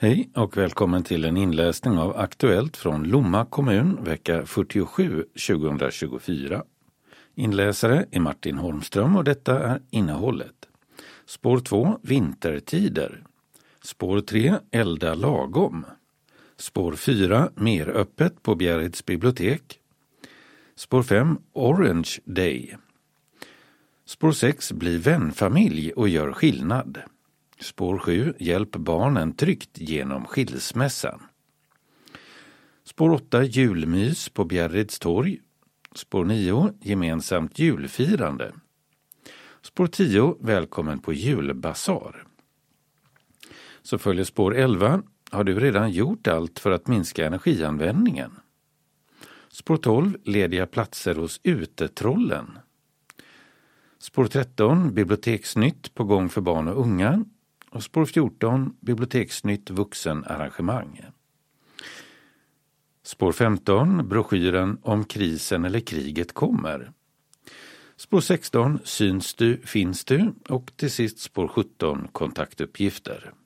Hej och välkommen till en inläsning av Aktuellt från Lomma kommun vecka 47 2024. Inläsare är Martin Holmström och detta är innehållet. Spår 2, vintertider. Spår 3, elda lagom. Spår 4, mer öppet på Bjärreds bibliotek. Spår 5, Orange Day. Spår 6, bli vänfamilj och gör skillnad. Spår 7, hjälp barnen tryggt genom skilsmässan. Spår 8, julmys på Bjärreds torg. Spår 9, gemensamt julfirande. Spår 10, välkommen på julbasar. Så följer spår 11, har du redan gjort allt för att minska energianvändningen? Spår 12, lediga platser hos utetrollen. Spår 13, biblioteksnytt på gång för barn och unga. Och spår 14, biblioteksnytt vuxenarrangemang. Spår 15, broschyren om krisen eller kriget kommer. Spår 16, syns du, finns du. Och till sist spår 17, kontaktuppgifter.